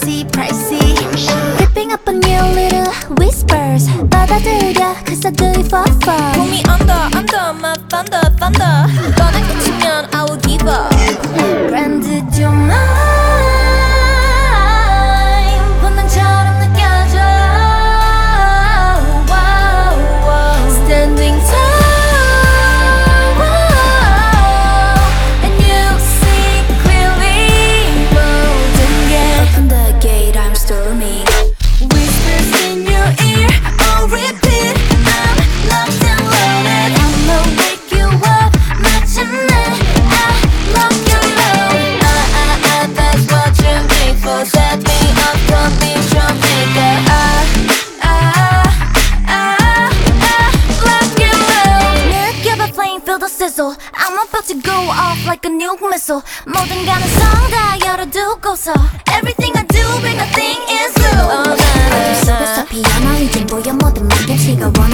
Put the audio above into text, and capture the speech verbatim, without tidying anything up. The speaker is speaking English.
pricey, pricey. Creeping up on you, little whispers. 받아들여, cause I do it for fun. Put me under, under my thunder, thunder. 너랑 끝이면 I will give up. Branded your mind. 본능처럼 느껴져. Wow, wow. Standing tall. And you see clearly. 모든 게 Open the gate, I'm storming. Whispers in your ear, on repeat. I'm locked and loaded. I'ma wake you up, 마침내 I lock you low. I, I, I, that's what you made for. Set me up, don't be troublemaker. I, I, I, I lock you low. 느껴봐 flame, feel the sizzle. I'm about to go off like a nuke missile. 모든 가능성 다 열어두고서 Everything I do, big nothing is real. Oh, nah, nah, nah. 속에서 피어나 이젠 보여 모든 막연치가 원